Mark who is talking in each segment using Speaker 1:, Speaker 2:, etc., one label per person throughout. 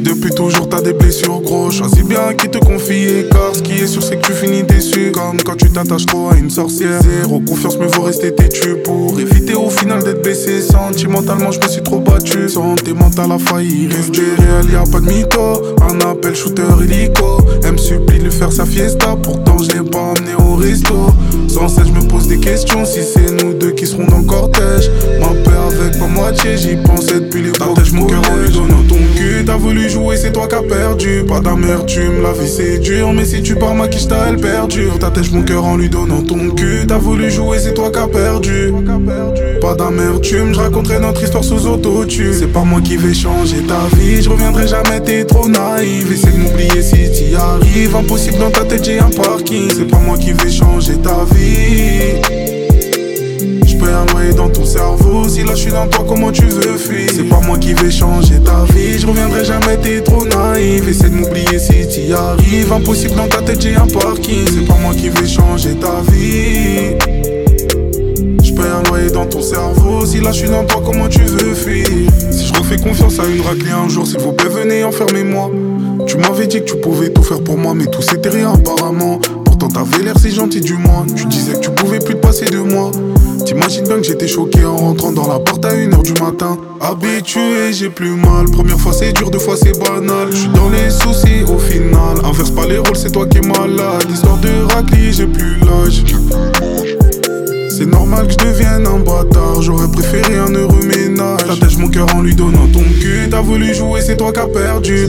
Speaker 1: depuis toujours t'as des blessures gros. Choisis bien qui te confier, car ce qui est sûr c'est que tu finis déçu. Comme quand tu t'attaches trop à une sorcière. Zéro confiance, mais vaut rester têtu pour éviter au final d'être blessé. Sentimentalement je me suis trop battu. Santé mentale a failli rester réel, y'a pas de mytho. Un appel shooter illico. Elle me supplie de lui faire sa fiesta, pourtant je l'ai pas emmené au resto. Sans cesse je me pose des questions, si c'est nous deux qui serons dans le cortège. Ma paix avec ma moitié, j'y pensais depuis les t'attèches mon cœur en lui donnant ton cul. T'as voulu jouer, c'est toi qui as perdu. Pas d'amertume, la vie c'est dur, mais si tu pars ma quiche elle perdure. T'attèches mon cœur en lui donnant ton cul. T'as voulu jouer, c'est toi qui as perdu. Pas d'amertume, je raconterai notre histoire sous autotune. C'est pas moi qui vais changer ta vie, je reviendrai jamais, t'es trop naïve. Essaie de m'oublier si t'y arrives, impossible dans ta tête j'ai un parking. C'est pas moi qui vais changer ta vie. J'paie un loyer dans ton cerveau, si là je suis dans toi comment tu veux fuir. C'est pas moi qui vais changer ta vie, je reviendrai jamais, t'es trop naïve. Essaie de m'oublier si t'y arrives, impossible dans ta tête j'ai un parking. C'est pas moi qui vais changer ta vie. J'paie un loyer dans ton cerveau, si là je suis dans toi comment tu veux fuir. Si je refais confiance à une raclée un jour, s'il vous plaît venez enfermez-moi. Tu m'avais dit que tu pouvais tout faire pour moi, mais tout c'était rien apparemment. Pourtant t'avais l'air si gentil du moins, tu disais que tu pouvais plus te passer de moi. T'imagines bien que j'étais choqué en rentrant dans la porte à 1h du matin. Habitué, j'ai plus mal. Première fois c'est dur, deux fois c'est banal. J'suis dans les soucis au final. Inverse pas les rôles, c'est toi qui es malade. L'histoire de raclée, j'ai plus l'âge. C'est normal que je devienne un bâtard. J'aurais préféré un heureux ménage. T'attèches mon cœur en lui donnant ton cul. T'as voulu jouer, c'est toi qui as perdu.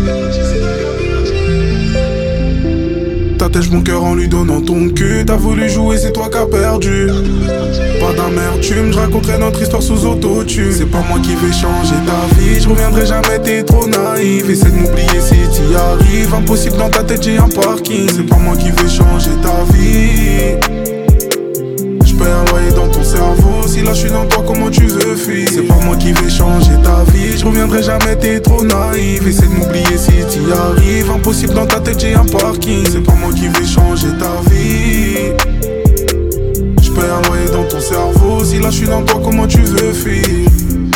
Speaker 1: T'attèches mon cœur en lui donnant ton cul. T'as voulu jouer, c'est toi qui as perdu. Pas d'amertume, je raconterai notre histoire sous autotune. C'est pas moi qui vais changer ta vie, je reviendrai jamais, t'es trop naïve. Essaie de m'oublier si t'y arrives, impossible dans ta tête j'ai un parking. C'est pas moi qui vais changer ta vie. J'paie un loyer dans ton cerveau, si là je suis dans toi comment tu veux fuir. C'est pas moi qui vais changer ta vie, je reviendrai jamais, t'es trop naïve. Essaie de m'oublier si t'y arrives, impossible dans ta tête j'ai un parking. C'est pas moi qui vais changer ta vie. J'paie un loyer dans ton cerveau, si là je suis dans toi comment tu veux fuir.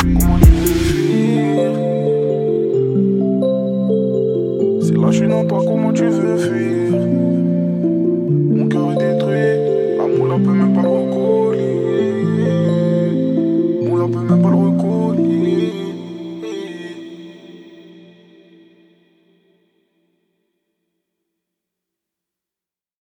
Speaker 1: Si là je suis dans toi comment tu veux fuir. Mon cœur est détruit, la moule peut même pas le recoller. Moula peut même pas le recoller.